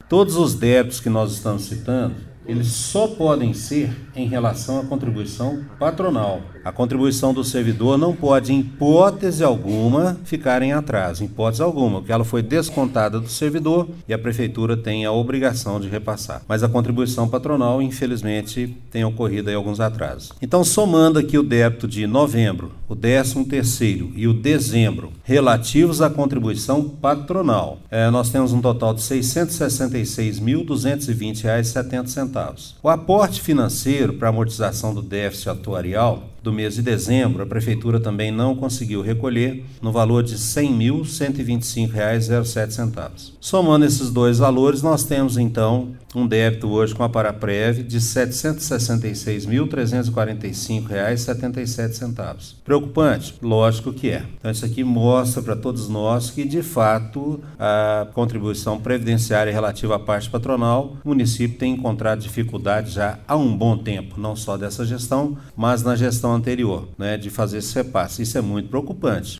Todos os débitos que nós estamos citando, eles só podem ser em relação à contribuição patronal. A contribuição do servidor não pode, em hipótese alguma, ficar em atraso, em hipótese alguma, porque ela foi descontada do servidor e a prefeitura tem a obrigação de repassar. Mas a contribuição patronal, infelizmente, tem ocorrido aí alguns atrasos. Então, somando aqui o débito de novembro, o 13º e o dezembro, relativos à contribuição patronal, nós temos um total de R$ 666.220,70. O aporte financeiro para amortização do déficit atuarial do mês de dezembro, a Prefeitura também não conseguiu recolher no valor de R$ 100.125,07. Somando esses dois valores, nós temos então um débito hoje com a Paraprev de R$ 766.345,77. Preocupante? Lógico que é. Então isso aqui mostra para todos nós que, de fato, a contribuição previdenciária relativa à parte patronal, o município tem encontrado dificuldade já há um bom tempo, não só dessa gestão, mas na gestão anterior, de fazer esse repasse. Isso é muito preocupante.